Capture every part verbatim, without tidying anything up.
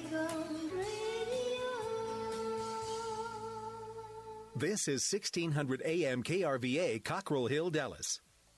This is sixteen hundred A M K R V A, Cockrell Hill, Dallas.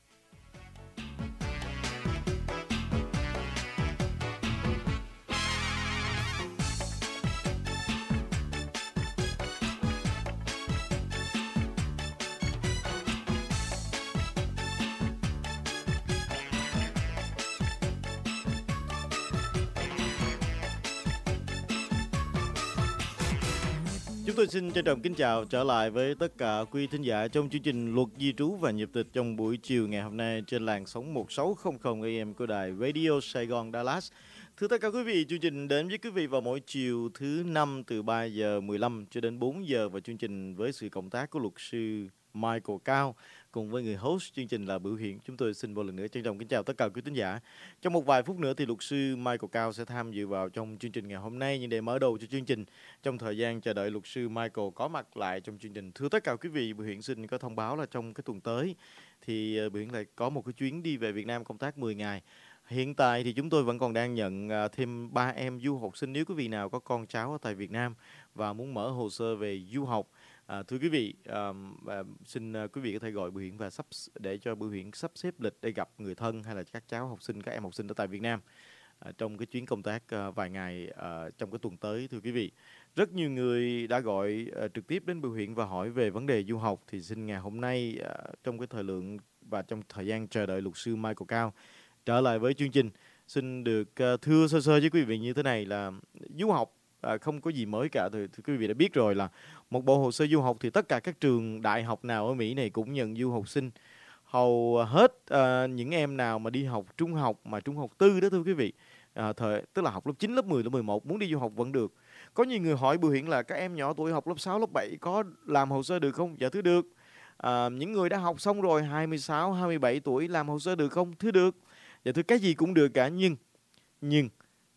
Chúng tôi xin trân trọng kính chào trở lại với tất cả quý thính giả trong chương trình Luật Di trú và Nhập tịch trong buổi chiều ngày hôm nay trên làn sóng một sáu không không A M của đài Radio Sài Gòn Dallas. Thưa tất cả quý vị, chương trình đến với quý vị vào mỗi chiều thứ năm từ ba giờ mười lăm cho đến bốn giờ, và chương trình với sự cộng tác của luật sư Michael Cao cùng với người host chương trình là Bửu Hiển. Chúng tôi xin một lần nữa trân trọng kính chào tất cả quý thính giả. Trong một vài phút nữa thì luật sư Michael Cao sẽ tham dự vào trong chương trình ngày hôm nay, nhưng để mở đầu cho chương trình, trong thời gian chờ đợi luật sư Michael có mặt lại trong chương trình, thưa tất cả quý vị, Bửu Hiển xin có thông báo là trong cái tuần tới thì Bửu Hiển lại có một cái chuyến đi về Việt Nam công tác mười ngày. Hiện tại thì chúng tôi vẫn còn đang nhận thêm ba em du học sinh. Nếu quý vị nào có con cháu ở tại Việt Nam và muốn mở hồ sơ về du học, à, thưa quý vị, à, à, xin quý vị có thể gọi Bửu Hiển và sắp để cho Bửu Hiển sắp xếp lịch để gặp người thân hay là các cháu học sinh, các em học sinh ở tại Việt Nam à, trong cái chuyến công tác à, vài ngày à, trong cái tuần tới. Thưa quý vị, rất nhiều người đã gọi à, trực tiếp đến Bửu Hiển và hỏi về vấn đề du học, thì xin ngày hôm nay à, trong cái thời lượng và trong thời gian chờ đợi luật sư Michael Cao trở lại với chương trình, xin được uh, thưa sơ sơ với quý vị như thế này là du học uh, không có gì mới cả. Thì, thì quý vị đã biết rồi là một bộ hồ sơ du học thì tất cả các trường đại học nào ở Mỹ này cũng nhận du học sinh. Hầu hết uh, những em nào mà đi học trung học mà trung học tư đó thưa quý vị, uh, thời tức là học lớp chín, lớp mười, lớp mười một muốn đi du học vẫn được. Có nhiều người hỏi Bửu Hiển là các em nhỏ tuổi học lớp sáu, lớp bảy có làm hồ sơ được không? Dạ thưa được. Uh, những người đã học xong rồi hai mươi sáu, hai mươi bảy tuổi làm hồ sơ được không? Thưa được. Dạ thưa cái gì cũng được cả, nhưng nhưng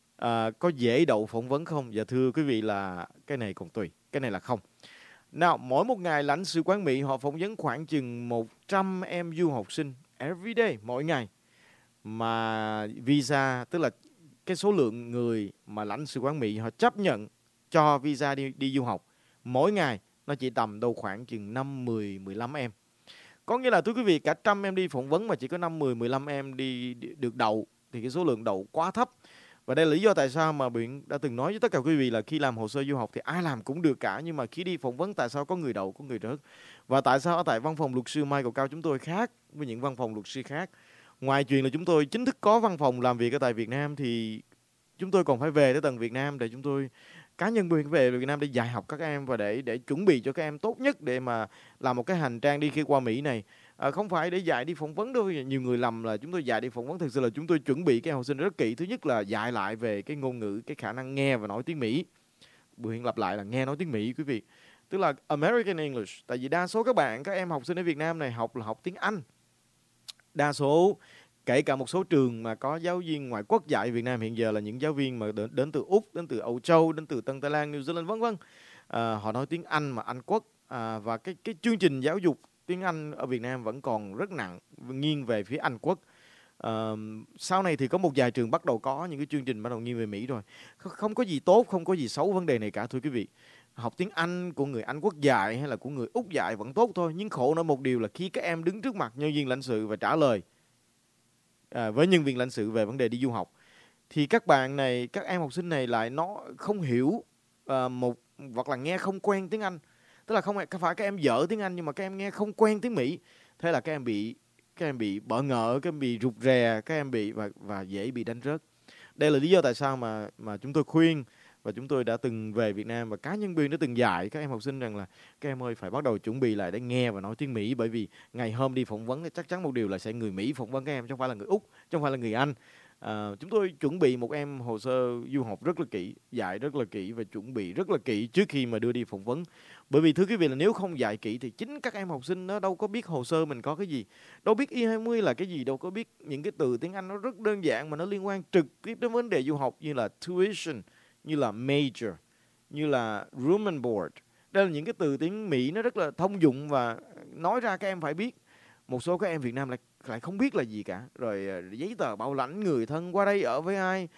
à, có dễ đậu phỏng vấn không? Dạ thưa quý vị là cái này còn tùy, cái này là không. Nào, mỗi một ngày lãnh sự quán Mỹ họ phỏng vấn khoảng chừng một trăm em du học sinh every day, mỗi ngày. Mà visa, tức là cái số lượng người mà lãnh sự quán Mỹ họ chấp nhận cho visa đi, đi du học mỗi ngày nó chỉ tầm đâu khoảng chừng năm, mười, mười lăm em. Có nghĩa là thưa quý vị, cả trăm em đi phỏng vấn mà chỉ có năm, mười, mười lăm em đi được đậu thì cái số lượng đậu quá thấp. Và đây là lý do tại sao mà Bửu Hiển đã từng nói với tất cả quý vị là khi làm hồ sơ du học thì ai làm cũng được cả, nhưng mà khi đi phỏng vấn tại sao có người đậu, có người rớt. Và tại sao ở tại văn phòng luật sư Michael Cao chúng tôi khác với những văn phòng luật sư khác. Ngoài chuyện là chúng tôi chính thức có văn phòng làm việc ở tại Việt Nam thì chúng tôi còn phải về tới tận Việt Nam để chúng tôi cá nhân Bửu Hiển về Việt Nam để dạy học các em và để để chuẩn bị cho các em tốt nhất để mà làm một cái hành trang đi khi qua Mỹ này. À, không phải để dạy đi phỏng vấn đâu. Nhiều người lầm là chúng tôi dạy đi phỏng vấn. Thực sự là chúng tôi chuẩn bị cái học sinh rất kỹ. Thứ nhất là dạy lại về cái ngôn ngữ, cái khả năng nghe và nói tiếng Mỹ. Bửu Hiển lặp lại là nghe nói tiếng Mỹ quý vị. Tức là American English. Tại vì đa số các bạn, các em học sinh ở Việt Nam này học là học tiếng Anh. Đa số, kể cả một số trường mà có giáo viên ngoại quốc dạy Việt Nam hiện giờ là những giáo viên mà đến, đến từ Úc, đến từ Âu Châu, đến từ Tân Tây Lan, New Zealand vân vân. À, họ nói tiếng Anh mà Anh quốc. À, và cái cái chương trình giáo dục tiếng Anh ở Việt Nam vẫn còn rất nặng, nghiêng về phía Anh quốc. À, sau này thì có một vài trường bắt đầu có những cái chương trình bắt đầu nghiêng về Mỹ rồi. Không có gì tốt, không có gì xấu vấn đề này cả thưa quý vị. Học tiếng Anh của người Anh quốc dạy hay là của người Úc dạy vẫn tốt thôi. Nhưng khổ nổi một điều là khi các em đứng trước mặt nhân viên lãnh sự và trả lời à, với nhân viên lãnh sự về vấn đề đi du học, thì các bạn này, các em học sinh này lại nó không hiểu à, một hoặc là nghe không quen tiếng Anh. Tức là không phải các em dở tiếng Anh nhưng mà các em nghe không quen tiếng Mỹ. Thế là các em bị các em bị bỡ ngỡ, các em bị rụt rè, các em bị và và dễ bị đánh rớt. Đây là lý do tại sao mà mà chúng tôi khuyên và chúng tôi đã từng về Việt Nam và cá nhân Biên đã từng dạy các em học sinh rằng là các em ơi phải bắt đầu chuẩn bị lại để nghe và nói tiếng Mỹ, bởi vì ngày hôm đi phỏng vấn chắc chắn một điều là sẽ người Mỹ phỏng vấn các em chứ không phải là người Úc, chứ không phải là người Anh. À, chúng tôi chuẩn bị một em hồ sơ du học rất là kỹ, dạy rất là kỹ và chuẩn bị rất là kỹ trước khi mà đưa đi phỏng vấn. Bởi vì thưa quý vị là nếu không dạy kỹ thì chính các em học sinh nó đâu có biết hồ sơ mình có cái gì, đâu biết i hai mươi là cái gì, đâu có biết những cái từ tiếng Anh nó rất đơn giản mà nó liên quan trực tiếp đến vấn đề du học như là tuition, như là major, như là room and board. Đây là những cái từ tiếng Mỹ nó rất là thông dụng và nói ra các em phải biết. Một số các em Việt Nam lại lại không biết là gì cả. Rồi giấy tờ bảo lãnh, người thân qua đây ở với ai,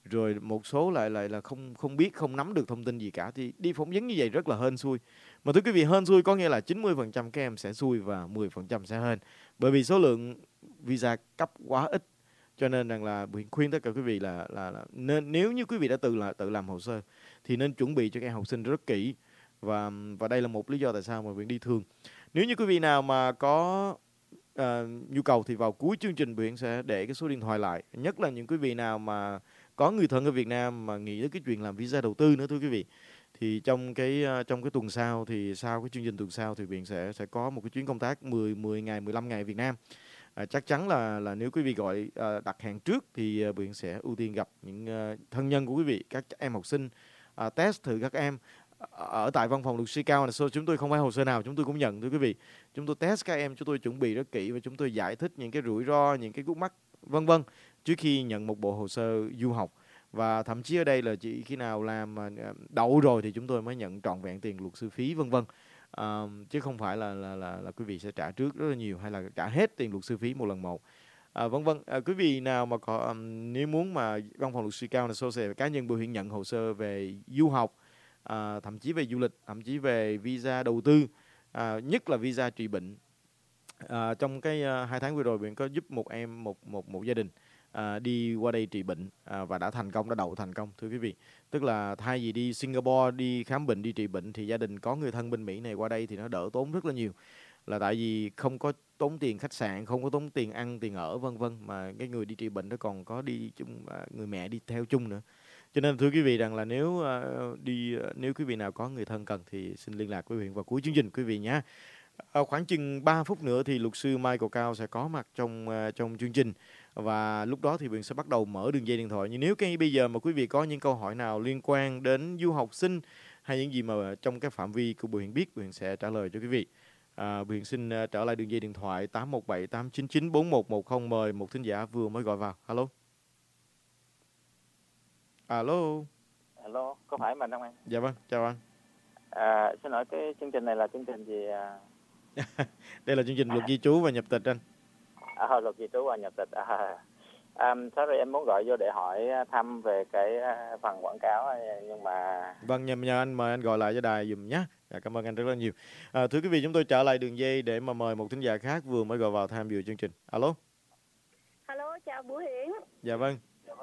rồi một số lại lại là không không biết, không nắm được thông tin gì cả, thì đi phỏng vấn như vậy rất là hên xui. Mà thưa quý vị, hên xui có nghĩa là chín mươi phần trăm các em sẽ xui và mười phần trăm sẽ hên, bởi vì số lượng visa cấp quá ít. Cho nên rằng là Huyền khuyên tất cả quý vị là là, là nên, nếu như quý vị đã tự là tự làm hồ sơ thì nên chuẩn bị cho các em học sinh rất kỹ, và và đây là một lý do tại sao mà Huyền đi thường. Nếu như quý vị nào mà có uh, nhu cầu thì vào cuối chương trình Huyền sẽ để cái số điện thoại lại, nhất là những quý vị nào mà có người thân ở Việt Nam mà nghĩ đến cái chuyện làm visa đầu tư nữa, thưa quý vị, thì trong cái uh, trong cái tuần sau, thì sau cái chương trình tuần sau thì Huyền sẽ sẽ có một cái chuyến công tác mười mười ngày, mười lăm ngày ở Việt Nam. À, chắc chắn là là nếu quý vị gọi à, đặt hàng trước thì à, Huyền sẽ ưu tiên gặp những à, thân nhân của quý vị, các em học sinh, à, test thử các em ở tại văn phòng luật sư Cao. Là chúng tôi không phải hồ sơ nào chúng tôi cũng nhận, thưa quý vị. Chúng tôi test các em, chúng tôi chuẩn bị rất kỹ và chúng tôi giải thích những cái rủi ro, những cái khúc mắc vân vân trước khi nhận một bộ hồ sơ du học. Và thậm chí ở đây là chỉ khi nào làm đậu rồi thì chúng tôi mới nhận trọn vẹn tiền luật sư phí vân vân. Uh, chứ không phải là, là là là quý vị sẽ trả trước rất là nhiều hay là trả hết tiền luật sư phí một lần một. À, vân vân. À, quý vị nào mà có um, nếu muốn mà văn phòng luật sư Cao là Associates cá nhân Bưu Hiển nhận hồ sơ về du học, à, thậm chí về du lịch, thậm chí về visa đầu tư, à, nhất là visa trị bệnh. À, trong cái uh, hai tháng vừa rồi Biển có giúp một em một một một gia đình à, đi qua đây trị bệnh à, và đã thành công, đã đậu thành công, thưa quý vị. Tức là thay vì đi Singapore đi khám bệnh, đi trị bệnh thì gia đình có người thân bên Mỹ này qua đây thì nó đỡ tốn rất là nhiều, là tại vì không có tốn tiền khách sạn, không có tốn tiền ăn tiền ở vân vân, mà cái người đi trị bệnh nó còn có đi chung, người mẹ đi theo chung nữa. Cho nên thưa quý vị rằng là nếu uh, đi uh, nếu quý vị nào có người thân cần thì xin liên lạc với Huyền vào cuối chương trình quý vị nhé. Uh, khoảng chừng ba phút nữa thì luật sư Michael Cao sẽ có mặt trong uh, trong chương trình, và lúc đó thì Huyền sẽ bắt đầu mở đường dây điện thoại. Nhưng nếu cái bây giờ mà quý vị có những câu hỏi nào liên quan đến du học sinh hay những gì mà trong cái phạm vi của Huyền biết, Huyền sẽ trả lời cho quý vị. À, Huyền xin uh, trở lại đường dây điện thoại tám một bảy tám chín chín bốn một một không. Mời một thính giả vừa mới gọi vào. Alo. Alo. Alo, có phải mình không anh? Dạ vâng, chào anh. À, xin hỏi cái chương trình này là chương trình gì? À... Đây là chương trình luật di trú và nhập tịch anh. À, luật di trú và nhập tịch. À, um, sorry, em muốn gọi vô để hỏi thăm về cái phần quảng cáo, nhưng mà... Vâng, nhờ, nhờ anh mời anh gọi lại cho đài dùm nhé. Dạ, cảm ơn anh rất là nhiều. À, thưa quý vị, chúng tôi trở lại đường dây để mà mời một thính giả khác vừa mới gọi vào tham dự chương trình. Alo. Alo, chào Bửu Hiển. Dạ vâng.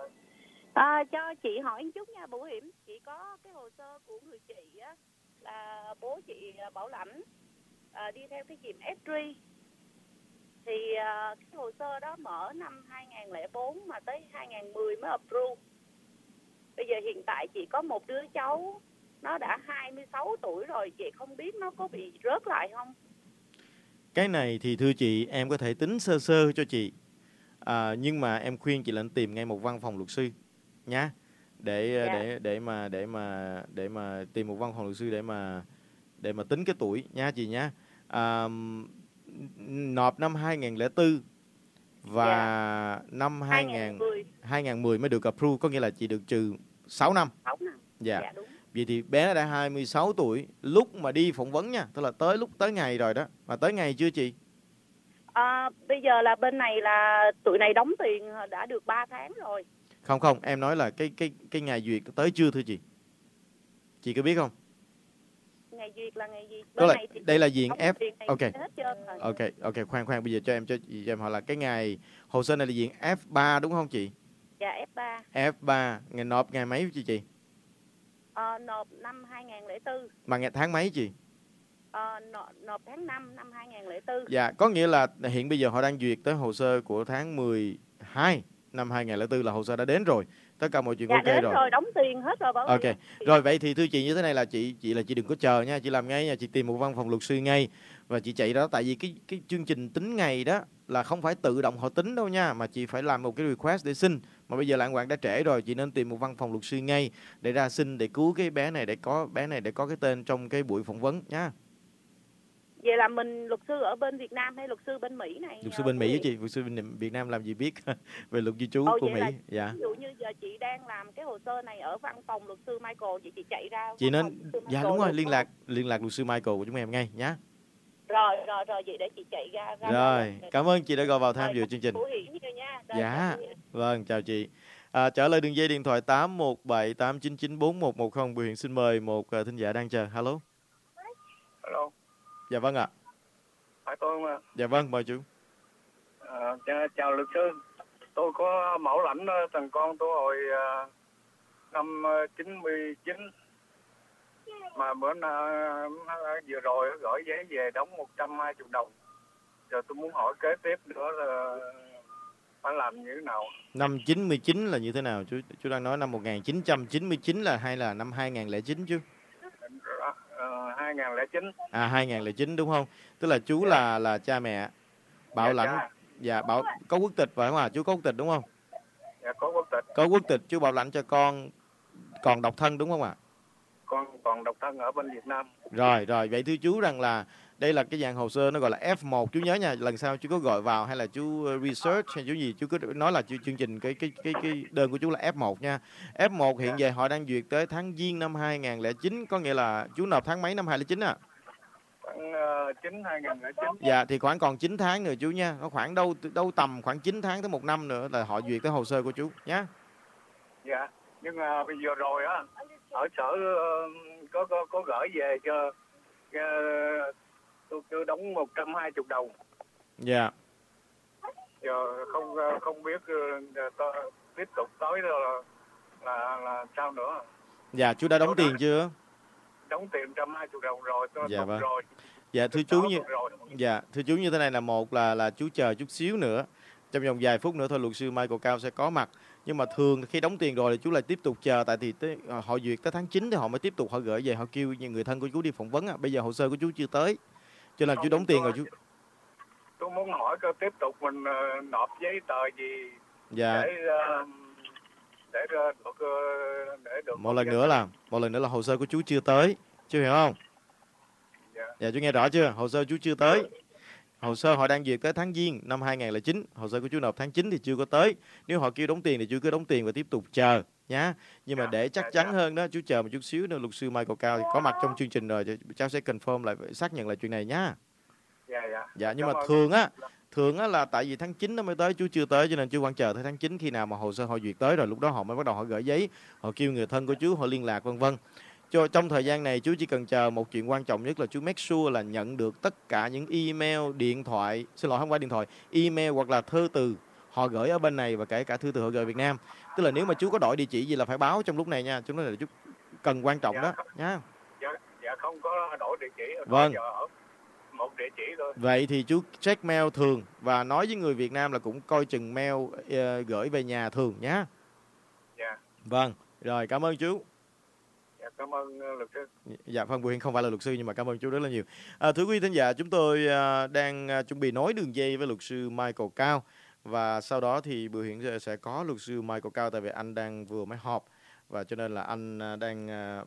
À, cho chị hỏi một chút nha Bửu Hiển. Chị có cái hồ sơ của người chị á, là bố chị bảo lãnh à, đi theo cái kiềm ét rờ. Thì à, cái hồ sơ đó mở năm hai không không bốn mà tới hai không một không mới approve. Bây giờ hiện tại chị có một đứa cháu, nó đã hai mươi sáu tuổi rồi, chị không biết nó có bị rớt lại không? Cái này thì thưa chị, em có thể tính sơ sơ cho chị. À, nhưng mà em khuyên chị là tìm ngay một văn phòng luật sư nhá, để Dạ. để để mà để mà để mà tìm một văn phòng luật sư để mà để mà tính cái tuổi nha chị nhá. À, nộp năm hai không không bốn và Dạ. năm hai không một không, hai không một không hai không một không mới được approve, có nghĩa là chị được trừ sáu năm. sáu năm. Dạ. Dạ đúng. Vậy thì bé đã hai mươi sáu tuổi lúc mà đi phỏng vấn nha, tức là tới lúc tới ngày rồi đó. Mà tới ngày chưa chị? À, bây giờ là bên này là tụi này đóng tiền đã được ba tháng rồi. Không không, em nói là cái cái cái ngày duyệt tới chưa thưa chị? Chị có biết không? Ngày duyệt là ngày gì? Đó Bên là, này thì đây là diện F. Ok. Ok. Ok, ok, khoan khoan, bây giờ cho em cho, cho em hỏi là cái ngày hồ sơ này là diện F ba đúng không chị? Dạ F ba. F ba, ngày nộp ngày mấy chị chị? Ờ, nộp năm hai không không bốn. Mà ngày tháng mấy chị? Ờ, nộp, nộp tháng năm năm hai không không bốn. Dạ, có nghĩa là hiện bây giờ họ đang duyệt tới hồ sơ của tháng mười hai năm hai không không bốn là hồ sơ đã đến rồi. Tất cả mọi chuyện dạ, ok đến rồi. rồi, đóng tiền hết rồi. Bảo Ok. ơi. Rồi vậy thì thưa chị như thế này là chị chị là chị đừng có chờ nha, chị làm ngay nha, chị tìm một văn phòng luật sư ngay và chị chạy đó, tại vì cái cái chương trình tính ngày đó là không phải tự động họ tính đâu nha, mà chị phải làm một cái request để xin. Mà bây giờ lãng quạng đã trễ rồi, chị nên tìm một văn phòng luật sư ngay để ra xin, để cứu cái bé này, để có bé này để có cái tên trong cái buổi phỏng vấn nha. Vậy là mình luật sư ở bên Việt Nam hay luật sư bên Mỹ này? Luật sư bên Mỹ với chị, luật sư bên Việt Nam làm gì biết về luật di trú Ồ, của Mỹ. Mỹ. Dạ. Ví dụ như giờ chị đang làm cái hồ sơ này ở văn phòng luật sư Michael, chị chị chạy ra. Chị nên, dạ đúng rồi, liên lạc liên lạc luật sư Michael của chúng em ngay nhá. Rồi rồi rồi, vậy để chị chạy ra. ra rồi, cảm ơn chị đã gọi vào tham dự chương trình. Bửu Hiển nha. Rồi, dạ, vâng, chào chị. À, trở lại đường dây điện thoại tám một bảy tám chín chín bốn một một không. Bùi Hiền xin mời một uh, thính giả đang chờ. Alo. Alo. Dạ vâng ạ. Phải tôi không ạ? Dạ vâng, mời chú. À, chào luật sư. Tôi có bảo lãnh thằng con tôi hồi uh, năm chín mươi chín. Mà bữa nay vừa rồi gửi giấy về đóng một trăm hai mươi đồng. Giờ tôi muốn hỏi kế tiếp nữa là phải làm như thế nào? Năm chín mươi chín là như thế nào chú? Chú đang nói năm một nghìn chín trăm chín mươi chín là hay là năm hai nghìn lẻ chín chứ? Uh, hai nghìn lẻ chín. À hai nghìn lẻ chín đúng không? Tức là chú là là cha mẹ bảo dạ, lãnh. Dạ bảo có quốc tịch phải không ạ? Chú có quốc tịch đúng không? Dạ có quốc tịch. Có quốc tịch, chú bảo lãnh cho con còn độc thân đúng không ạ? Con còn độc thân ở bên Việt Nam. Rồi rồi, vậy thưa chú rằng là đây là cái dạng hồ sơ nó gọi là F một, chú nhớ nha, lần sau chú có gọi vào hay là chú research hay chú gì chú cứ nói là chương trình cái cái cái cái đơn của chú là F một nha. F một hiện giờ họ đang duyệt tới tháng Giêng năm hai nghìn lẻ chín, có nghĩa là chú nộp tháng mấy năm hai nghìn lẻ chín à? Tháng chín hai nghìn lẻ chín. Dạ thì khoảng còn chín tháng nữa chú nha, nó khoảng đâu đâu tầm khoảng chín tháng tới một năm nữa là họ duyệt cái hồ sơ của chú nhá. Dạ, nhưng mà bây giờ rồi á ở sở có có có gửi về cho tôi cứ đóng một trăm hai mươi đồng. Dạ. Giờ không không biết tôi tiếp tục tới là là là sao nữa. Dạ chú đã đóng tiền chưa? Đóng tiền một trăm hai mươi đồng rồi, tôi dạ vâng. rồi. Dạ thưa chú như Dạ thưa chú như thế này là một là là chú chờ chút xíu nữa. Trong vòng vài phút nữa thôi luật sư Michael Cao sẽ có mặt. Nhưng mà thường khi đóng tiền rồi thì chú lại tiếp tục chờ. Tại thì tới, họ duyệt tới tháng chín thì họ mới tiếp tục họ gửi về. Họ kêu những người thân của chú đi phỏng vấn. À. Bây giờ hồ sơ của chú chưa tới. Cho nên chú đóng tiền rồi chú. Tôi muốn hỏi coi tiếp tục mình uh, nộp giấy tờ gì dạ. để uh, để được uh, để được một lần nữa là một lần nữa là hồ sơ của chú chưa tới. Chú hiểu không? Dạ. Dạ chú nghe rõ chưa? Hồ sơ chú chưa tới. Hồ sơ họ đang duyệt tới tháng Giêng năm hai nghìn lẻ chín, hồ sơ của chú nộp tháng chín thì chưa có tới. Nếu họ kêu đóng tiền thì chú cứ đóng tiền và tiếp tục chờ nhá. Nhưng mà để chắc chắn hơn đó, chú chờ một chút xíu nữa luật sư Michael Cao thì có mặt trong chương trình rồi, cháu sẽ confirm lại, xác nhận lại chuyện này nhá. Dạ dạ. Dạ nhưng mà thường á, thường á là tại vì tháng chín nó mới tới, chú chưa tới cho nên chú quan chờ tới tháng chín, khi nào mà hồ sơ họ duyệt tới rồi lúc đó họ mới bắt đầu họ gửi giấy, họ kêu người thân của chú họ liên lạc vân vân. Cho trong thời gian này chú chỉ cần chờ một chuyện quan trọng nhất là chú make sure là nhận được tất cả những email, điện thoại, xin lỗi không phải điện thoại, email hoặc là thư từ họ gửi ở bên này và kể cả thư từ họ gửi Việt Nam. Tức là nếu mà chú có đổi địa chỉ gì là phải báo trong lúc này nha, chúng nói là chú cần quan trọng dạ, đó nha. Dạ, dạ không có đổi địa chỉ, vâng. Giờ ở một địa chỉ thôi. Vậy thì chú check mail thường và nói với người Việt Nam là cũng coi chừng mail uh, gửi về nhà thường nhá. Dạ. Vâng, rồi cảm ơn chú. Dạ, cảm ơn luật sư. Dạ, Phan Bùi Hiền không phải là luật sư nhưng mà cảm ơn chú rất là nhiều. À, thưa quý thính giả, chúng tôi à, đang à, chuẩn bị nối đường dây với luật sư Michael Cao và sau đó thì Bùi Hiền sẽ có luật sư Michael Cao tại vì anh đang vừa mới họp và cho nên là anh à, đang à,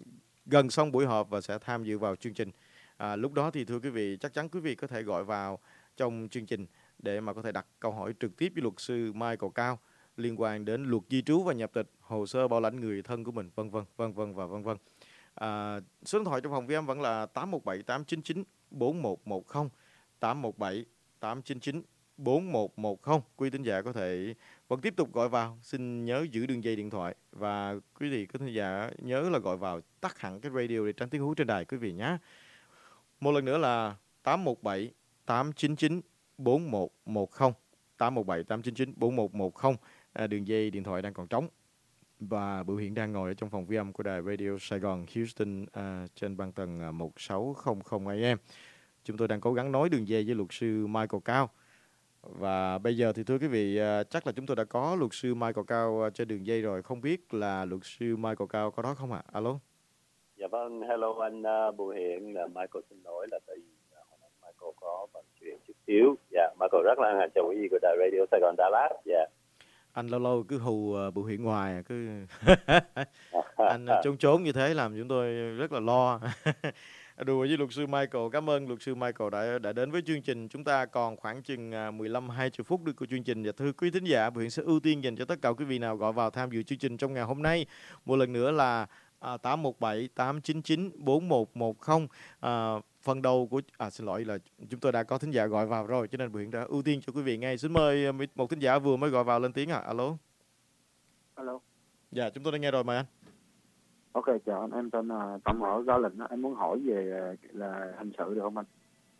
gần xong buổi họp và sẽ tham dự vào chương trình. À, lúc đó thì thưa quý vị, chắc chắn quý vị có thể gọi vào trong chương trình để mà có thể đặt câu hỏi trực tiếp với luật sư Michael Cao liên quan đến luật di trú và nhập tịch, hồ sơ bảo lãnh người thân của mình, vân vân, vân vân và vân vân. À, số điện thoại trong phòng vi âm vẫn là tám một bảy tám chín chín bốn một một không, tám một bảy tám chín chín bốn một một không. Quý thính giả có thể vẫn tiếp tục gọi vào, xin nhớ giữ đường dây điện thoại và quý vị có thính giả nhớ là gọi vào tắt hẳn cái radio để tránh tiếng hú trên đài quý vị nhé. Một lần nữa là tám một bảy tám chín chín bốn một một không, tám một bảy tám chín chín bốn một một không. À, đường dây điện thoại đang còn trống và Bửu Hiển đang ngồi ở trong phòng vi âm của đài Radio Sài Gòn Houston à, trên băng tần một sáu không không A M. Chúng tôi đang cố gắng nối đường dây với luật sư Michael Cao và bây giờ thì thưa quý vị, à, chắc là chúng tôi đã có luật sư Michael Cao à, trên đường dây rồi. Không biết là luật sư Michael Cao có đó không ạ? À? Alo. Dạ vâng, hello anh uh, Bùi Hiển, là Michael xin lỗi là tại vì uh, Michael có vận chuyển chút xíu. Dạ, Michael rất là hân hạnh chào quý vị của đài Radio Sài Gòn Dallas. Dạ. Anh lâu lâu cứ hù uh, Bùi Hiển ngoài, cứ anh uh, trốn trốn như thế làm chúng tôi rất là lo. Đùa với luật sư Michael. Cảm ơn luật sư Michael đã đã đến với chương trình. Chúng ta còn khoảng chừng mười lăm hai mươi phút được của chương trình. Và thưa quý thính giả, Bùi Hiển sẽ ưu tiên dành cho tất cả quý vị nào gọi vào tham dự chương trình trong ngày hôm nay. Một lần nữa là À, tám một bảy tám chín chín bốn một một không. À, phần đầu của à xin lỗi là chúng tôi đã có thính giả gọi vào rồi cho nên Bùi Hiển đã ưu tiên cho quý vị ngay. Xin mời một thính giả vừa mới gọi vào lên tiếng ạ. À. Alo. Alo. Dạ, chúng tôi đã nghe rồi, mời anh. Ok, chào anh, em tên là Tâm ở Garland. Em muốn hỏi về là hình sự được không anh?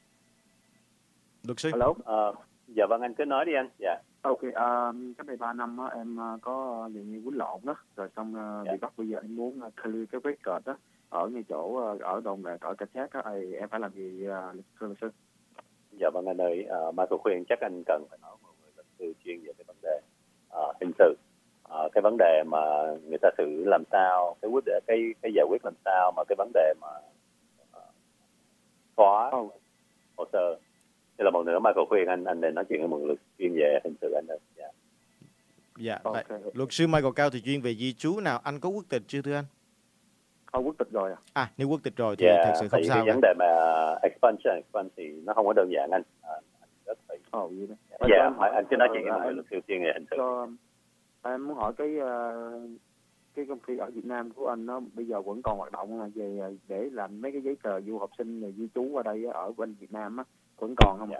Luật sư. Alo. Ờ, dạ vâng, anh cứ nói đi anh. Dạ. Ok, uh, cách đây ba năm á, em uh, có nhiều như quýnh lộn đó, rồi xong uh, Dạ. bị bắt. Bây giờ em muốn uh, clear cái record đó ở ngay chỗ uh, ở đồn đại ở cảnh sát á, thì em phải làm gì uh, luật sư? Dạ vâng anh ơi, uh, Michael khuyên chắc anh cần phải nói một người luật sư chuyên về cái vấn đề uh, hình sự. Uh, cái vấn đề mà người ta xử làm sao, cái quyết định, cái cái giải quyết làm sao, mà cái vấn đề mà uh, xóa Oh. hồ sơ. Thế là một nữa Michael khuyên anh anh nên nói chuyện với một luật chuyên về hình sự anh ơi. Dạ. Dạ, Ok. vậy, luật sư Michael Cao thì chuyên về di trú nào, anh có quốc tịch chưa thưa anh? Không, quốc tịch rồi à? À, nếu quốc tịch rồi thì Dạ, thật sự tại không vì sao cái vấn cả. đề mà expansion, expansion thì nó không có đơn giản anh. À, anh rất phải. Ồ, vậy đó. Dạ, Em hỏi anh cứ nói chuyện với uh, một người em, luật sư chuyên về hình sự. cho, em muốn hỏi cái uh, cái công ty ở Việt Nam của anh nó bây giờ vẫn còn hoạt động là về để làm mấy cái giấy tờ du học sinh rồi di trú ở đây á, ở bên Việt Nam á, vẫn còn không? Dạ.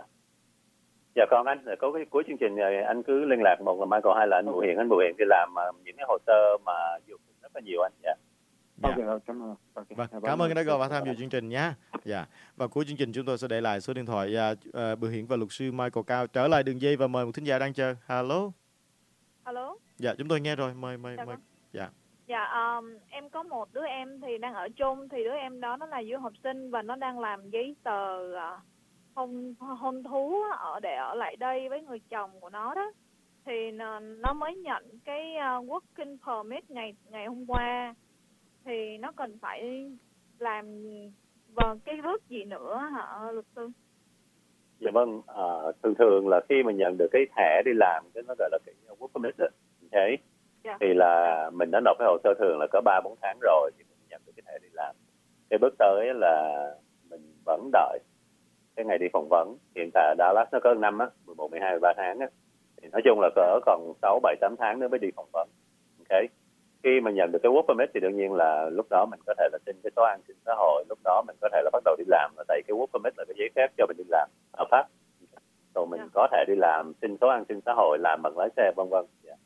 Dạ con anh, có cái cuối chương trình này anh cứ liên lạc, một là Michael, hai là anh Bùi Hiền. Anh Bùi Hiền đi làm uh, những cái hồ sơ mà du học sinh rất là nhiều anh. Dạ. Dạ. Ok, rồi, cảm ơn. Okay. Vâng, cảm ơn anh đã gọi và tham dự chương trình nhé. Dạ. Và cuối chương trình chúng tôi sẽ để lại số điện thoại uh, uh, Bùi Hiển và luật sư Michael Cao. Trở lại đường dây và mời một thính giả đang chờ. Hello. Alo. Dạ, chúng tôi nghe rồi. Mời mời Dạ mời. vâng. Dạ. Dạ, um, em có một đứa em thì đang ở chung, thì đứa em đó nó là du học sinh và nó đang làm giấy tờ uh, hôn hôn thú ở để ở lại đây với người chồng của nó đó. Thì nó, nó mới nhận cái uh, working permit ngày ngày hôm qua, thì nó cần phải làm vào cái bước gì nữa hả luật sư? Dạ vâng, à, thường thường là khi mà nhận được cái thẻ đi làm, cái nó gọi là cái work permit đó, okay. Dạ. Thì là mình đã nộp cái hồ sơ thường là có ba bốn tháng rồi thì mình nhận được cái thẻ đi làm. Cái bước tới là mình vẫn đợi cái ngày đi phỏng vấn. Hiện tại ở Dallas nó có năm á, mười một, mười hai, mười ba tháng á. Thì nói chung là cỡ còn sáu, bảy, tám tháng nữa mới đi phỏng vấn. Ok. Khi mà nhận được cái work permit thì đương nhiên là lúc đó mình có thể là xin cái số an sinh xã hội, lúc đó mình có thể là bắt đầu đi làm, và tại cái work permit là cái giấy phép cho mình đi làm hợp pháp, rồi mình Yeah. có thể đi làm, xin số an sinh xã hội, làm bằng lái xe, vân vân. Yeah.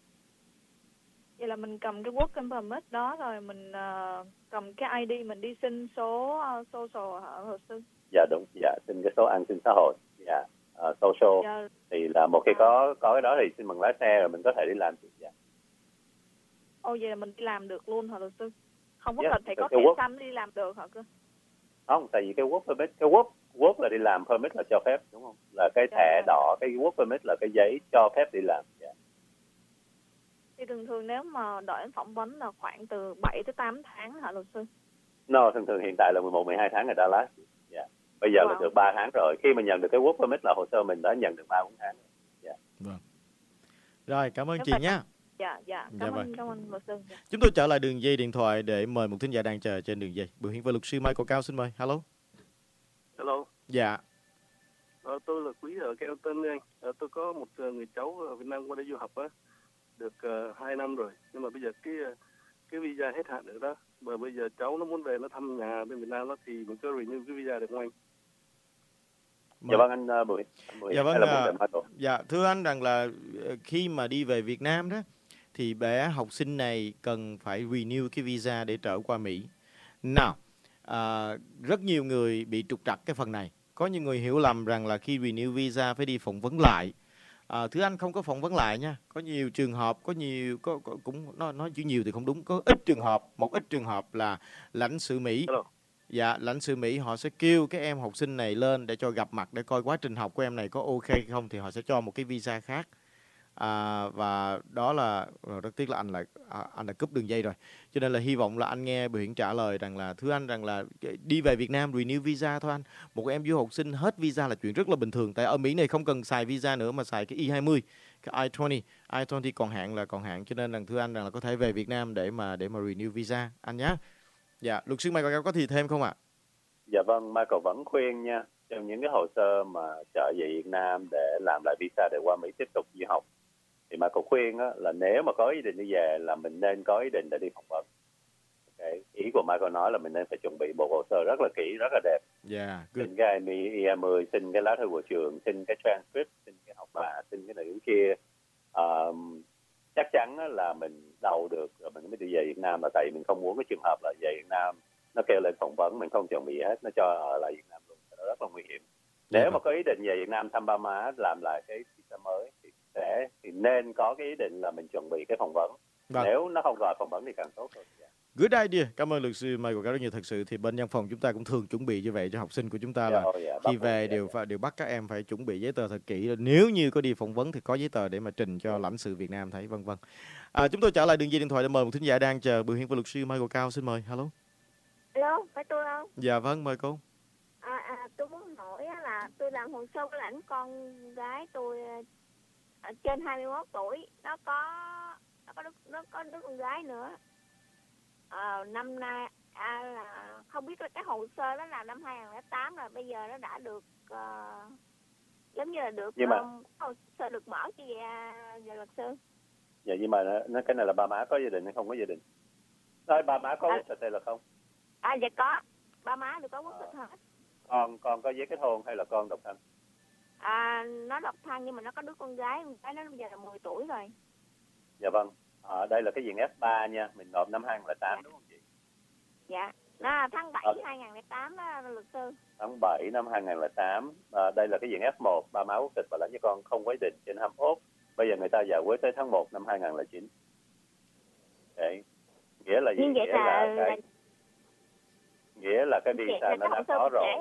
Vậy là mình cầm cái working permit đó rồi mình uh, cầm cái i đê mình đi xin số uh, social hả luật sư? Dạ đúng, dạ xin cái số an sinh xã hội, dạ uh, social. Yeah. Thì là một khi có có cái đó thì xin bằng lái xe rồi mình có thể đi làm. Dạ. Ồ, vậy là mình đi làm được luôn hả luật sư? Không có Yeah, cần phải có cái thẻ work- xanh đi làm được hả cơ? Không, tại vì cái work permit, cái work work là đi làm, permit là cho phép, đúng không? Là cái Dạ. thẻ đỏ, cái work permit là cái giấy cho phép đi làm. Dạ. Thì thường thường nếu mà đợi phỏng vấn là khoảng từ bảy tới tám tháng hả luật sư? No, thường thường hiện tại là mười một, mười hai tháng ở Dallas. Dạ. Bây giờ Wow. là được ba tháng rồi. Khi mà nhận được cái work permit là hồ sơ mình đã nhận được ba bốn tháng. Dạ. Vâng. Rồi, cảm ơn Nếu chị mà- nhé. Dạ, dạ. Dạ Cảm vâng. ơn, cảm ơn luật sư. Dạ. Chúng tôi trở lại đường dây điện thoại để mời một thính giả đang chờ trên đường dây. Bùi Hiển và luật sư Michael Cao xin mời. Hello. Hello, Dạ. ờ, tôi là Quý ở Kelton anh. Ờ, tôi có một uh, người cháu ở Việt Nam qua đây du học á, được uh, hai năm rồi. Nhưng mà bây giờ cái uh, cái visa hết hạn rồi đó. Mà bây giờ cháu nó muốn về nó thăm nhà bên Việt Nam đó, thì mình có renew cái visa được không anh? Dạ vâng anh uh, Bùi. Anh Bùi. Dạ vâng, Hay là à, Bùi Michael? Dạ, thưa anh rằng là ờ, khi mà đi về Việt Nam đó thì bé học sinh này cần phải renew cái visa để trở qua Mỹ. Nào, à, rất nhiều người bị trục trặc cái phần này. Có những người hiểu lầm rằng là khi renew visa phải đi phỏng vấn lại. À, thưa anh, không có phỏng vấn lại nha. Có nhiều trường hợp, có nhiều có, có cũng nói nói chữ nhiều thì không đúng. Có ít trường hợp, một ít trường hợp là lãnh sự Mỹ. Hello. Dạ, lãnh sự Mỹ họ sẽ kêu cái em học sinh này lên để cho gặp mặt để coi quá trình học của em này có ok hay không, thì họ sẽ cho một cái visa khác. À, và đó là rồi, rất tiếc là anh lại à, anh đã cúp đường dây rồi, cho nên là hy vọng là anh nghe Bùi Hiển trả lời rằng là thưa anh rằng là đi về Việt Nam renew visa thôi anh. Một em du học sinh hết visa là chuyện rất là bình thường, tại ở Mỹ này không cần xài visa nữa mà xài cái I hai mươi, cái I hai mươi, I hai mươi còn hạn là còn hạn, cho nên rằng thưa anh rằng là có thể về Việt Nam để mà để mà renew visa anh nhé. Dạ, luật sư Michael có gì thêm không ạ? Dạ vâng, Michael vẫn khuyên nha, trong những cái hồ sơ mà trở về Việt Nam để làm lại visa để qua Mỹ tiếp tục du học, thì Michael khuyên á, là nếu mà có ý định đi về là mình nên có ý định để đi phỏng vấn. Okay. Ý của Michael nói là mình nên phải chuẩn bị bộ hồ sơ rất là kỹ, rất là đẹp. Yeah, good. Xin cái I hai mươi, xin cái lá thư của trường, xin cái transcript, xin cái học bạ, xin cái này cái kia. Um, chắc chắn là mình đậu được rồi mình mới đi về Việt Nam, là tại vì mình không muốn cái trường hợp là về Việt Nam nó kêu lên phỏng vấn mình không chuẩn bị hết, nó cho ở lại Việt Nam luôn, nó rất là nguy hiểm. Nếu mà có ý định về Việt Nam thăm ba má, làm lại cái visa mới thì sẽ thì nên có cái ý định là mình chuẩn bị cái phỏng vấn. Vâng. Nếu nó không gọi phỏng vấn thì càng tốt hơn. Good idea. Cảm ơn luật sư Michael rất nhiều. Thật sự thì bên văn phòng chúng ta cũng thường chuẩn bị như vậy cho học sinh của chúng ta, là yeah, yeah, khi về đều phải đều bắt các em phải chuẩn bị giấy tờ thật kỹ. Nếu như có đi phỏng vấn thì có giấy tờ để mà trình cho lãnh sự Việt Nam thấy, vân vân. À, chúng tôi trở lại đường dây điện thoại để mời một thính giả đang chờ biểu hiện với luật sư Michael Cao. Xin mời. Hello. Hello, phải tôi không? Dạ vâng, mời cô. À, à, tôi muốn hỏi là tôi làm hồ sơ với lãnh con gái tôi trên hai mươi mốt tuổi, nó có nó có đứa, nó có đứa con gái nữa. À, năm nay à, là không biết là cái hồ sơ đó là năm hai không không tám rồi, bây giờ nó đã được uh, giống như là được nhưng mà, um, hồ sơ được mở cho về, về luật sư. Dạ, nhưng mà nó cái này là ba má có gia đình hay không có gia đình? Nói ba má có quốc tịch hay là không? À dạ có, ba má đều có quốc tịch hết. Con con có giấy kết hôn hay là con độc thân? À, nó độc thân nhưng mà nó có đứa con gái, con gái nó bây giờ là mười tuổi rồi. Dạ vâng. À, đây là cái diện F ba nha, mình nộp năm hai không không tám, dạ. Đúng không chị? Dạ, nó là tháng bảy à, hai không không tám đó luật sư. Tháng bảy năm hai không không tám. À, đây là cái diện F một, ba má quốc tịch và lãnh cho con không có ý định trên hai mươi mốt. Bây giờ người ta giải quyết tới tháng một năm hai không không chín. Đấy. Nghĩa là gì? Nghĩa là, là cái là... nghĩa là cái visa nó đã có rồi.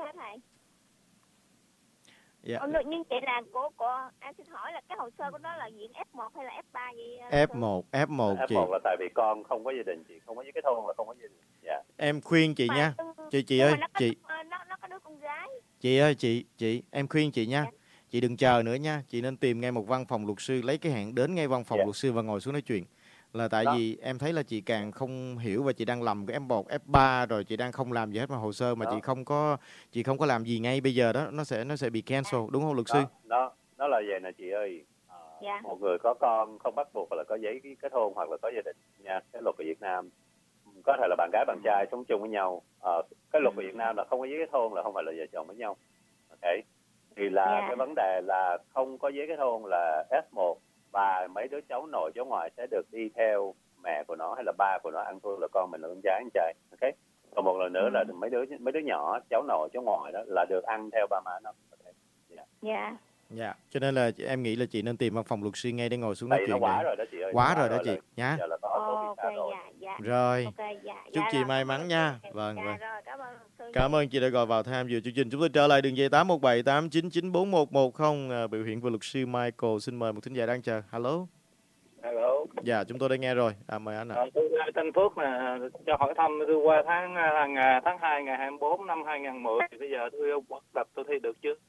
Dạ. Ờ, nhưng chị là của của em xin hỏi là cái hồ sơ của nó là diện F một hay là F ba gì? F một, F một chị. F một là tại vì con không có gia đình, chị không có giấy kết hôn là không có gia đình. Dạ. Em khuyên chị mà, nha. Chị chị ơi, nó có, chị. Nó nó có đứa con gái. Chị ơi, chị chị em khuyên chị nha. Dạ. Chị đừng chờ nữa nha, chị nên tìm ngay một văn phòng luật sư, lấy cái hẹn đến ngay văn phòng dạ. luật sư và ngồi xuống nói chuyện. Là tại đó. Vì em thấy là chị càng không hiểu và chị đang làm cái F một, F ba rồi chị đang không làm gì hết mà hồ sơ mà đó. chị không có chị không có làm gì ngay bây giờ đó, nó sẽ nó sẽ bị cancel, à. đúng không luật đó, sư? Đó, nó là vậy nè chị ơi. À, dạ. Một người có con không bắt buộc là có giấy kết hôn hoặc là có gia đình nha. Cái luật của Việt Nam có thể là bạn gái bạn trai sống chung với nhau. À, cái luật của Việt Nam là không có giấy kết hôn là không phải là vợ chồng với nhau. Ok. Thì là yeah. cái vấn đề là không có giấy kết hôn là F một và mấy đứa cháu nội cháu ngoại sẽ được đi theo mẹ của nó hay là ba của nó ăn thua là con mình là con gái con trai. Ok. Còn một lần nữa ừ. là mấy đứa mấy đứa nhỏ cháu nội cháu ngoại đó là được ăn theo ba má nó. Ok. Dạ. Yeah. Dạ, cho nên là em nghĩ là chị nên tìm văn phòng luật sư ngay để ngồi xuống nói chuyện. Quá rồi đó chị ơi. Quá rồi đó chị, nhá. Oh, okay, dạ, dạ. Rồi. Okay, dạ, chúc dạ, chị rồi, may mắn nha. Okay, vâng, dạ, vâng. Rồi, cảm ơn luật sư. Cảm ơn chị đã gọi vào tham dự chương trình. Chúng tôi trở lại đường dây tám một bảy tám chín chín bốn một một không. À, biểu hiện của luật sư Michael. Xin mời một thính giả đang chờ. Hello. Hello. Dạ, chúng tôi đã nghe rồi. À, mời anh ạ. À, tôi tên Phước nè, cho hỏi thăm tôi qua tháng tháng hai ngày hai mươi bốn năm hai không một không thì bây giờ tôi bắt đập tôi thi được chưa?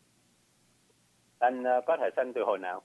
Anh có thể sanh từ hồi nào?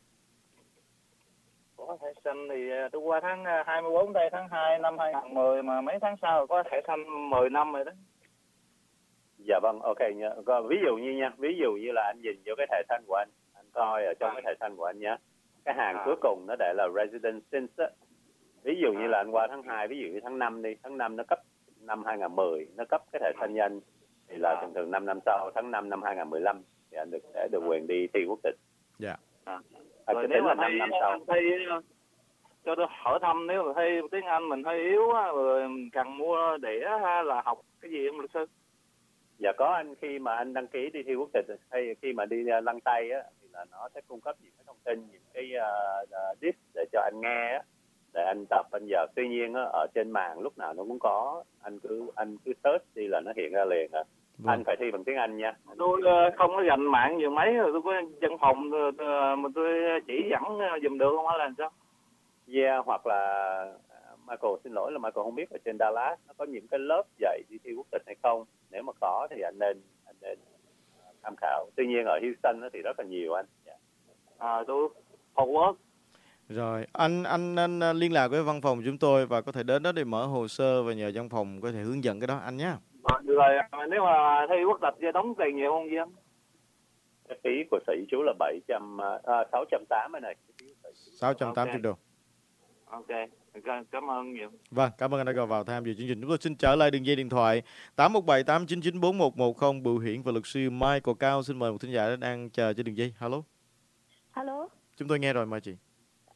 Có thể sanh thì tôi qua tháng hai mươi bốn đây, tháng hai năm hai không một không mà mấy tháng sau có thể sanh mười năm rồi đó. Dạ vâng, ok nha. Ví dụ như nha, ví dụ như là anh nhìn vô cái thẻ xanh của anh, anh coi ở trong à. cái thẻ xanh của anh nhé. Cái hàng à. cuối cùng nó để là resident since á. Ví dụ à. như là anh qua tháng hai, ví dụ như tháng năm đi, tháng năm nó cấp năm hai không một không, nó cấp cái thẻ xanh cho anh thì là à. thường thường năm năm sau, tháng năm năm hai không một lăm thì anh được sẽ được quyền đi thi quốc tịch. Dạ. À. À, rồi nếu mà thi, năm sau. thi cho tôi hỏi thăm, nếu mà thi tiếng Anh mình hơi yếu á, rồi cần mua đĩa hay là học cái gì không luật sư? Dạ có anh, khi mà anh đăng ký đi thi quốc tịch hay khi mà đi lăn tay á thì là nó sẽ cung cấp những cái thông tin, những cái uh, uh, disc để cho anh nghe á, để anh tập anh giờ. Tuy nhiên á, ở trên mạng lúc nào nó cũng có, anh cứ anh cứ search đi là nó hiện ra liền à. Vâng. Anh phải thi bằng tiếng Anh nha. Tôi uh, không có rành mạng nhiều mấy, rồi tôi có văn phòng uh, mà tôi chỉ dẫn giùm được không hay là sao? Yeah, hoặc là Michael, xin lỗi là Michael không biết ở trên Dallas nó có những cái lớp dạy đi thi quốc tịch hay không. Nếu mà có thì anh nên anh nên tham khảo. Tuy nhiên ở Houston thì rất là nhiều anh. Yeah. À, tôi Fort Worth. Rồi, anh anh nên liên lạc với văn phòng chúng tôi và có thể đến đó để mở hồ sơ và nhờ văn phòng có thể hướng dẫn cái đó anh nhé. Rồi, nếu mà thi quốc tịch đóng tiền nhiều không vậy anh? Cái phí của sở di trú là bảy trăm, à, sáu trăm tám mươi này. sáu trăm tám mươi đô. Ok, cảm ơn nhiều. Vâng, cảm ơn anh đã gọi vào tham dự chương trình. Chúng tôi xin trở lại đường dây điện thoại tám một bảy tám chín chín bốn một một không. Bưu Hiển và luật sư Michael Cao. Xin mời một thính giả đang chờ trên đường dây. Hello. Hello. Chúng tôi nghe rồi, mời chị.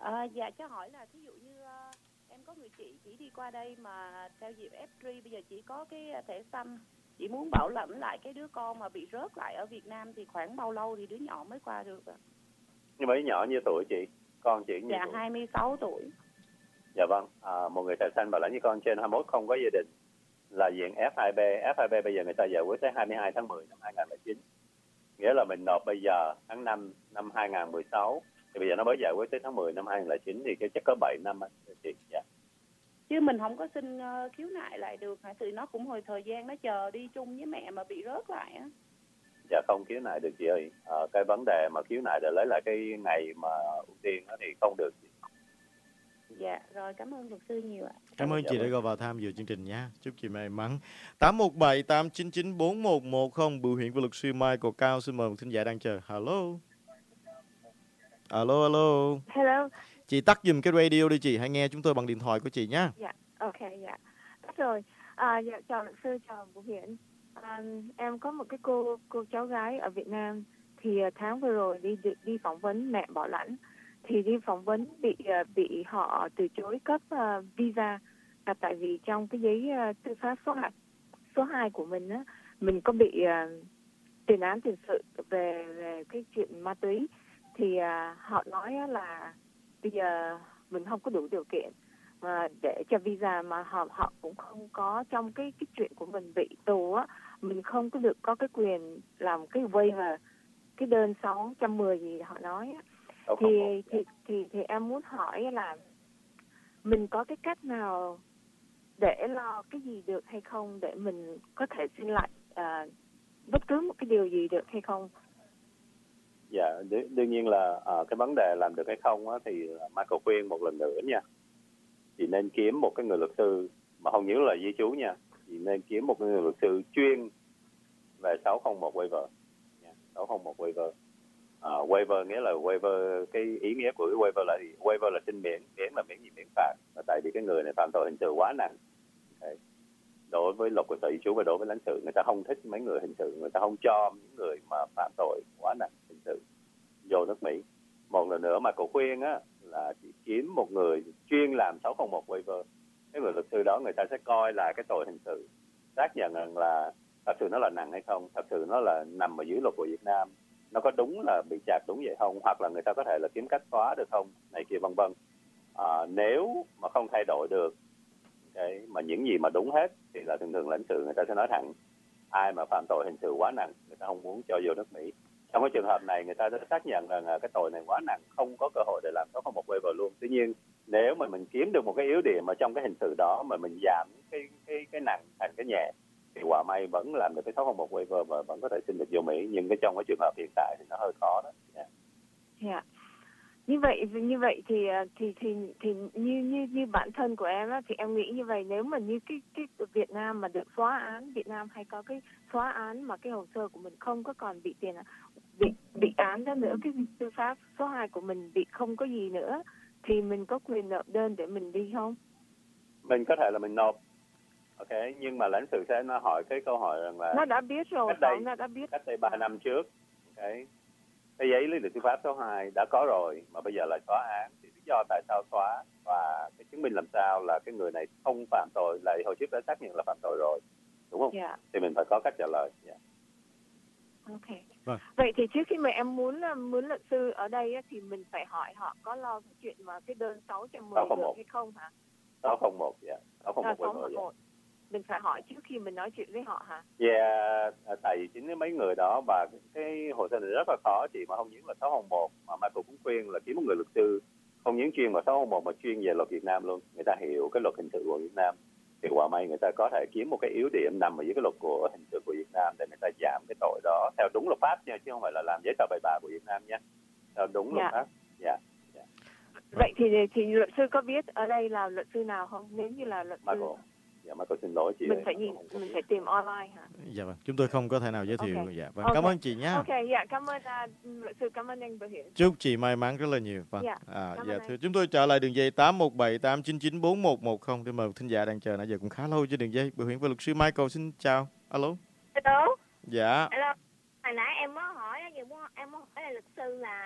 À, dạ cho hỏi là thí dụ như uh, em có người chị chỉ đi qua đây mà theo dịp ép ba bây giờ chỉ có cái thẻ xanh, chị muốn bảo lãnh lại cái đứa con mà bị rớt lại ở Việt Nam thì khoảng bao lâu thì đứa nhỏ mới qua được ạ? Nhưng mà đứa nhỏ nhiêu tuổi chị? Con chị nhiêu dạ, tuổi? hai mươi sáu tuổi. Dạ vâng, à, một người thẻ xanh bảo lãnh với con trên hai mươi mốt không có gia đình là diện ép hai bê. ép hai bê bây giờ người ta giải quyết tới hai mươi hai tháng mười năm hai nghìn không trăm lẻ chín. Nghĩa là mình nộp bây giờ tháng năm năm hai nghìn không trăm mười sáu thì bây giờ nó mới giải quyết tới tháng mười năm hai nghìn không trăm lẻ chín thì cái chắc có bảy năm á chị. Dạ. Chứ mình không có xin uh, khiếu nại lại được hả? Thì nó cũng hồi thời gian nó chờ đi chung với mẹ mà bị rớt lại á. Dạ không khiếu nại được chị ơi. À, cái vấn đề mà khiếu nại để lấy lại cái ngày mà ưu tiên đó thì không được. Dạ, rồi cảm ơn luật sư nhiều ạ. Cảm ơn chị đã gọi vào tham dự chương trình nha. Chúc chị may mắn. tám một bảy tám chín chín bốn một một không, Bùi Huyện và luật sư Michael Cao. Xin mời một thính giả đang chờ. Hello. Alo, alo. Hello. Chị tắt giùm cái radio đi chị. Hãy nghe chúng tôi bằng điện thoại của chị nhé. Dạ, ok, dạ. Tắt rồi. À, dạ, chào luật sư, chào Bùi Huyện. À, em có một cái cô cô cháu gái ở Việt Nam. Thì tháng vừa rồi đi đi phỏng vấn mẹ bảo lãnh. Thì đi phỏng vấn bị bị họ từ chối cấp uh, visa là tại vì trong cái giấy uh, tư pháp số hai số hai của mình á, mình có bị uh, tiền án tiền sự về về cái chuyện ma túy. Thì uh, họ nói là bây giờ mình không có đủ điều kiện mà để cho visa, mà họ họ cũng không có trong cái cái chuyện của mình bị tù á, mình không có được có cái quyền làm cái waiver, cái đơn sáu trăm mười gì họ nói á. Thì, thì thì thì em muốn hỏi là mình có cái cách nào để lo cái gì được hay không, để mình có thể xin lại à, bất cứ một cái điều gì được hay không? Dạ, đương nhiên là uh, cái vấn đề làm được hay không á, thì Michael khuyên một lần nữa nha, chị nên kiếm một cái người luật sư mà không nhớ là di trú nha, chị nên kiếm một người luật sư chuyên về sáu không một waiver nha. sáu không một waiver. Uh, waiver nghĩa là waiver, cái ý nghĩa của cái waiver là gì? Waiver là xin miễn, miễn là miễn gì? Miễn phạt. Và tại vì cái người này phạm tội hình sự quá nặng. Okay. Đối với luật của sở di trú và đối với lãnh sự, người ta không thích mấy người hình sự, người ta không cho những người mà phạm tội quá nặng hình sự vô nước Mỹ. Một lần nữa mà cậu khuyên á là chỉ kiếm một người chuyên làm sáu không một waiver. Cái người luật sư đó người ta sẽ coi lại cái tội hình sự, xác nhận rằng là thật sự nó là nặng hay không, thật sự nó là nằm ở dưới luật của Việt Nam, nó có đúng là bị chạc đúng vậy không, hoặc là người ta có thể là kiếm cách xóa được không, này kia vân vân. À, nếu mà không thay đổi được cái mà những gì mà đúng hết thì là thường thường lãnh sự người ta sẽ nói thẳng ai mà phạm tội hình sự quá nặng người ta không muốn cho vô nước Mỹ. Trong cái trường hợp này người ta đã xác nhận rằng là cái tội này quá nặng, không có cơ hội để làm sáu không một waiver luôn. Tuy nhiên nếu mà mình kiếm được một cái yếu điểm ở trong cái hình sự đó mà mình giảm cái cái cái nặng thành cái nhẹ thì quả may vẫn làm được cái sáu không một waiver và vẫn có thể xin được vô Mỹ. Nhưng cái trong cái trường hợp hiện tại thì nó hơi khó đó. Dạ. Yeah. Yeah. Như vậy như vậy thì thì thì thì như như như bản thân của em á, thì em nghĩ như vậy, nếu mà như cái cái Việt Nam mà được xóa án, Việt Nam hay có cái xóa án mà cái hồ sơ của mình không có còn bị tiền bị bị án đó nữa, cái tư pháp số hai của mình bị không có gì nữa, thì mình có quyền nộp đơn để mình đi không? Mình có thể là mình nộp, ok, nhưng mà lãnh sự sẽ nó hỏi cái câu hỏi rằng là nó đã biết rồi, cách đây, nó đã biết cách đây ba năm trước, ok, cái giấy lý lịch tư pháp số hai đã có rồi mà bây giờ lại xóa án, thì lý do tại sao xóa và cái chứng minh làm sao là cái người này không phạm tội, lại hồi trước đã xác nhận là phạm tội rồi, đúng không? Yeah. Thì mình phải có cách trả lời. Yeah. Ok. Vâng. Vậy thì trước khi mà em muốn muốn luật sư ở đây á, thì mình phải hỏi họ có lo cái chuyện mà cái đơn sáu trăm mười được hay không hả? sáu không một, dạ. sáu không một. sáu không một. Mình phải hỏi trước khi mình nói chuyện với họ hả? Dạ, yeah, tại vì chính mấy người đó và cái hồ sơ này rất là khó chị, mà không những là sáu không một mà Michael cũng khuyên là kiếm một người luật sư không những chuyên vào sáu không một mà chuyên về luật Việt Nam luôn, người ta hiểu cái luật hình sự của Việt Nam, thì quả may người ta có thể kiếm một cái yếu điểm nằm ở dưới cái luật của hình sự của Việt Nam để người ta giảm cái tội đó theo đúng luật pháp nha, chứ không phải là làm giấy tờ bậy bạ của Việt Nam nha, theo đúng luật pháp. Dạ. Yeah. Yeah. Vậy thì thì luật sư có biết ở đây là luật sư nào không? Nếu như là luật Michael. sư Dạ, mà tôi xin lỗi chị. Mình phải nhìn, mình phải tìm online hả? Dạ vâng, chúng tôi không có thể nào giới thiệu. Okay. Dạ vâng, Okay. cảm ơn chị nhé. Ok, dạ, cảm ơn uh, luật sư, cảm ơn anh Bùi Huyện. Chúc chị may mắn rất là nhiều. Vâng. Dạ, à, cảm dạ ơn thưa, anh. chúng tôi trở lại đường dây tám một bảy tám chín chín bốn một một không để mời một thính giả đang chờ nãy giờ cũng khá lâu trên đường dây. Bùi Huyện và luật sư Michael xin chào. Alo. Alo. Dạ. Alo. Hồi nãy em mới hỏi, em muốn em muốn hỏi là luật sư là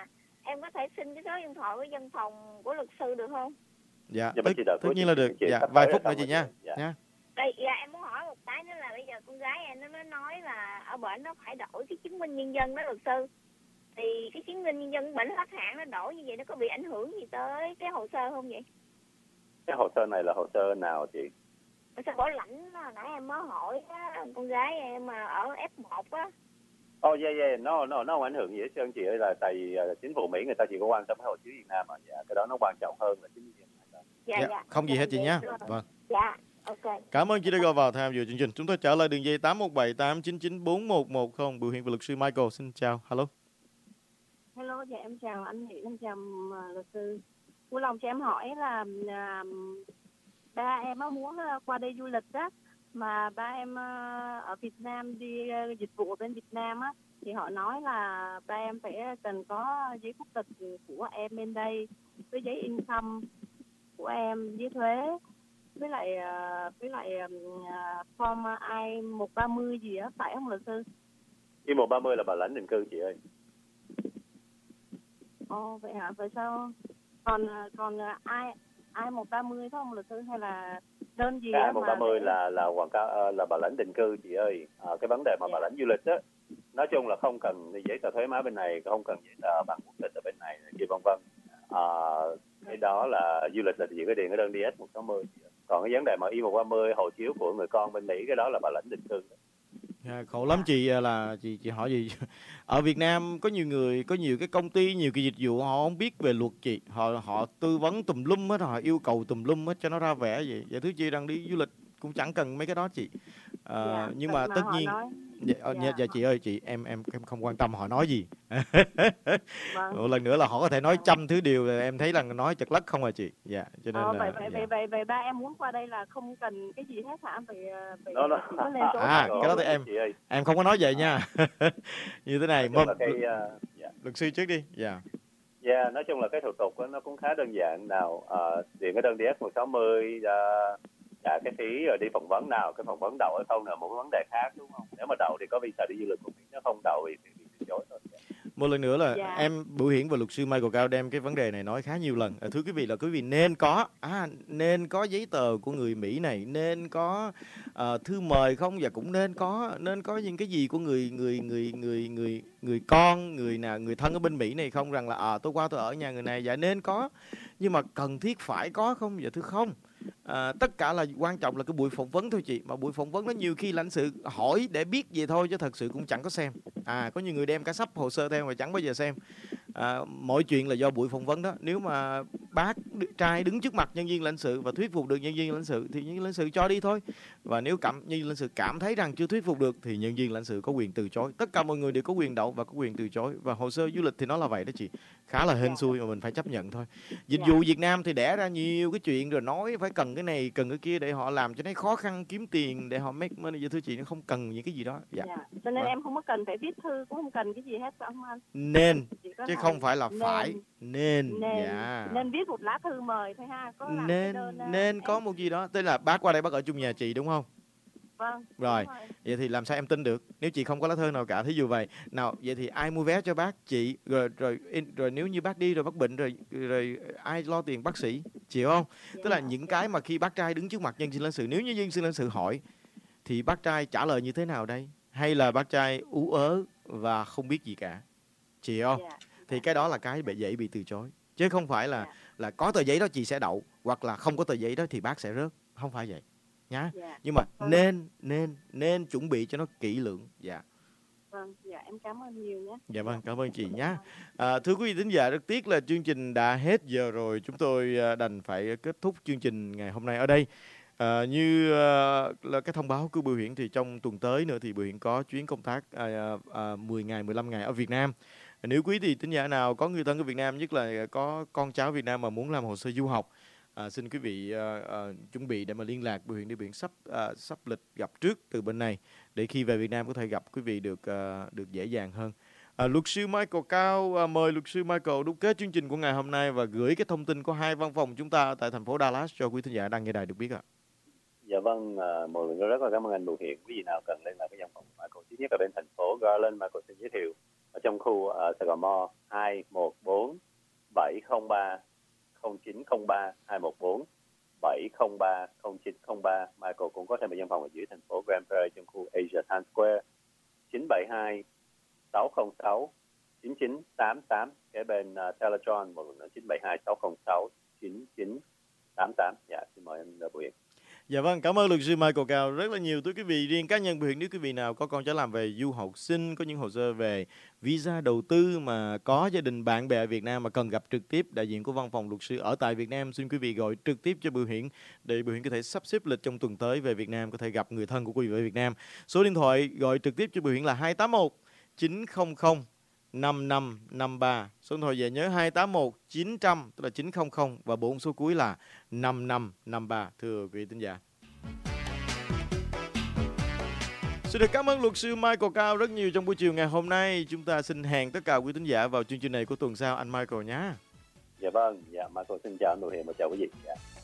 em có thể xin cái số điện thoại của văn phòng của luật sư được không? Dạ, Dạ, tất, chị đợi tất cuối nhiên chị- là được. chị Dạ, sắp vài tới phút là nữa xong chị rồi nha. chị. Dạ. Nha. Đây, dạ em muốn hỏi một cái nữa là bây giờ con gái em nó nó nói là ở bển nó phải đổi cái chứng minh nhân dân đó luật sư. Thì cái chứng minh nhân dân bển hết hạn nó đổi như vậy nó có bị ảnh hưởng gì tới cái hồ sơ không vậy? Cái hồ sơ này là hồ sơ nào chị? Hồ sơ bảo lãnh đó, nãy em mới hỏi á, con gái em mà ở ép một á. Oh yeah yeah, nó nó nó không ảnh hưởng gì hết trơn chị ơi, là tại vì uh, chính phủ Mỹ người ta chỉ có quan tâm cái hộ chiếu Việt Nam mà. Dạ, cái đó nó quan trọng hơn là chứng minh nhân dân. Dạ, Dạ, dạ. không gì hết chị Dạ, nha. dạ. Vâng. Dạ, ok. Cảm ơn chị đã gọi vào tham dự chương trình. Chúng tôi trở lại đường dây tám một bảy tám chín chín bốn một một không. Bùi Hiền và luật sư Michael. Xin chào. Hello. Hello, dạ em chào anh Hiển, em chào uh, luật sư. Vui lòng cho em hỏi là uh, ba em á muốn uh, qua đây du lịch á, mà ba em uh, ở Việt Nam đi uh, dịch vụ ở bên Việt Nam á, thì họ nói là ba em phải cần có giấy quốc tịch của em bên đây, với giấy income của em với thuế, với lại uh, với lại uh, form I một ba mươi gì á, phải không luật sư? I một ba mươi là bảo lãnh định cư chị ơi. Ồ vậy hả? Vậy sao? Còn còn ai ai một ba mươi phải không luật sư, hay là đơn gì? Cái I một ba mươi là là quảng cáo là bảo lãnh định cư chị ơi. À, cái vấn đề mà bảo lãnh du lịch á, nói chung là không cần giấy tờ thuế má bên này, không cần giấy tờ bằng quốc tịch ở bên này, chị vân vân. À, cái đó là du lịch là chỉ có điền cái đơn D S một sáu không. Còn cái vấn đề mà I một ba mươi hộ chiếu của người con bên Mỹ, cái đó là bảo lãnh định cư. À, khổ lắm chị, là chị chị hỏi gì? Ở Việt Nam có nhiều người, có nhiều cái công ty, nhiều cái dịch vụ họ không biết về luật chị, họ họ tư vấn tùm lum hết, họ yêu cầu tùm lum hết cho nó ra vẻ vậy. Dạ thưa chị rằng đi du lịch cũng chẳng cần mấy cái đó chị. À, Dạ, nhưng vậy mà mà tất họ nhiên nói- dạ, dạ. Dạ. dạ chị ơi, chị em em em không quan tâm họ nói gì. Vâng. Một lần nữa là họ có thể nói trăm thứ điều, em thấy là nói chật lất không à chị. Dạ, cho nên Ờ, là vậy vậy dạ. vậy vậy vậy ba em muốn qua đây là không cần cái gì hết hả? Vậy vậy Đó, đó. chỉ có lên chỗ À, thôi. cái đó thì em Chị ơi. em không có nói vậy nha. Như thế này, Nói chung mâm, là cái, uh, dạ. luật sư trước đi. Dạ. Dạ, nói chung là cái thủ tục đó, nó cũng khá đơn giản. Nào, uh, điền cái đơn D S một sáu không, uh, trả cái phí rồi đi phỏng vấn. Nào, cái phỏng vấn đậu hay không là một cái vấn đề khác đúng không? Nếu mà đậu thì có visa đi du lịch của mình, nếu không đậu thì bị từ chối thôi. Một lần nữa là Dạ. em Bửu Hiển và luật sư Michael Cao đem cái vấn đề này nói khá nhiều lần. À, thưa quý vị là quý vị nên có à, nên có giấy tờ của người Mỹ này, nên có uh, thư mời không, và cũng nên có nên có những cái gì của người người người người người người con, người nào người thân ở bên Mỹ này không, rằng là à tôi qua tôi ở nhà người này, dạ nên có. Nhưng mà cần thiết phải có không? Dạ thưa không. À, tất cả là quan trọng là cái buổi phỏng vấn thôi chị, mà buổi phỏng vấn đó nhiều khi lãnh sự hỏi để biết vậy thôi chứ thật sự cũng chẳng có xem. À, có nhiều người đem cả sắp hồ sơ theo mà chẳng bao giờ xem. À, mọi chuyện là do buổi phỏng vấn đó. Nếu mà bác trai đứng trước mặt nhân viên lãnh sự và thuyết phục được nhân viên lãnh sự thì nhân viên lãnh sự cho đi thôi. Và nếu cảm nhân viên lãnh sự cảm thấy rằng chưa thuyết phục được thì nhân viên lãnh sự có quyền từ chối. Tất cả mọi người đều có quyền đậu và có quyền từ chối. Và hồ sơ du lịch thì nó là vậy đó chị, khá là hên xui mà mình phải chấp nhận thôi. Dịch vụ Việt Nam thì đẻ ra nhiều cái chuyện rồi nói phải cần cái này cần cái kia để họ làm cho nó khó khăn kiếm tiền để họ make money. Dạ thưa chị, nó không cần những cái gì đó. Dạ. Dạ. Cho nên Vâng. em không có cần phải viết thư, cũng không cần cái gì hết phải không anh? Nên Chỉ có chứ là không phải là nên- phải. Nên, nên dạ. nên viết một lá thư mời thôi ha, có làm cái Nên đơn, à, nên có một gì đó, tức là bác qua đây bác ở chung nhà chị đúng không? Vâng. Rồi, đúng rồi. vậy thì làm sao em tin được nếu chị không có lá thư nào cả? Thí dụ vậy. Nào, vậy thì ai mua vé cho bác? Chị. Rồi rồi in- rồi nếu như bác đi rồi bác bệnh rồi rồi ai lo tiền bác sĩ? Chịu không? Tức là những cái mà khi bác trai đứng trước mặt nhân viên lãnh sự, nếu như nhân viên lãnh sự hỏi thì bác trai trả lời như thế nào đây? Hay là bác trai ú ớ và không biết gì cả? Chịu không? Dạ. Thì cái đó là cái bị dễ bị từ chối. Chứ không phải là là có tờ giấy đó chị sẽ đậu, hoặc là không có tờ giấy đó thì bác sẽ rớt. Không phải vậy nhá. Dạ. Nhưng mà Vâng. nên nên nên chuẩn bị cho nó kỹ lưỡng. Dạ. Vâng, dạ em cảm ơn nhiều nhé. Dạ vâng, cảm ơn chị nhé. À, thưa quý vị thính giả, rất tiếc là chương trình đã hết giờ rồi. Chúng tôi à, đành phải kết thúc chương trình ngày hôm nay ở đây. À, như à, là cái thông báo của Bùi Hiển thì trong tuần tới nữa thì Bùi Hiển có chuyến công tác à, à, mười ngày, mười lăm ngày ở Việt Nam. Nếu quý vị thính giả nào có người thân ở Việt Nam, nhất là có con cháu Việt Nam mà muốn làm hồ sơ du học, à, xin quý vị à, à, chuẩn bị để mà liên lạc Bùi Hiển để Bùi Hiển sắp à, sắp lịch gặp trước từ bên này để khi về Việt Nam có thể gặp quý vị được à, được dễ dàng hơn. À, luật sư Michael Cao, à, mời luật sư Michael đúc kết chương trình của ngày hôm nay và gửi cái thông tin của hai văn phòng chúng ta tại thành phố Dallas cho quý thính giả đang nghe đài được biết ạ. Dạ vâng, uh, một lần nữa rất là cảm ơn anh Bùi Hiển. Quý vị nào cần liên lạc với văn phòng Michael, thứ nhất là bên thành phố Garland, Michael xin giới thiệu ở trong khu uh, Sài Gòn Mall hai một bốn bảy không ba không chín không ba hai một bốn bảy không ba không chín không ba. Michael cũng có thêm một văn phòng ở dưới thành phố Grand Prairie trong khu Asia Times Square chín bảy hai sáu không sáu chín chín tám tám kế bên uh, Teletron, một lần nữa chín bảy hai sáu không sáu chín chín tám tám. Dạ, xin mời anh Bùi Hiển. Dạ vâng, cảm ơn luật sư Michael Cao rất là nhiều. Thưa quý vị, riêng cá nhân Bùi Hiển, nếu quý vị nào có con cháu làm về du học sinh, có những hồ sơ về visa đầu tư mà có gia đình bạn bè ở Việt Nam mà cần gặp trực tiếp đại diện của văn phòng luật sư ở tại Việt Nam, xin quý vị gọi trực tiếp cho Bùi Hiển để Bùi Hiển có thể sắp xếp lịch trong tuần tới về Việt Nam, có thể gặp người thân của quý vị ở Việt Nam. Số điện thoại gọi trực tiếp cho Bùi Hiển là hai tám một chín không không năm năm năm ba. Số điện thoại về nhớ hai tám một chín không không, tức là chín không không, và bốn số cuối là năm năm năm ba. Thưa quý vị thính giả, xin được cảm ơn luật sư Michael Cao rất nhiều trong buổi chiều ngày hôm nay. Chúng ta xin hẹn tất cả quý thính giả vào chương trình này của tuần sau, anh Michael nhé. Dạ vâng, dạ Michael xin chào anh Bùi Hiển và chào quý vị. Dạ.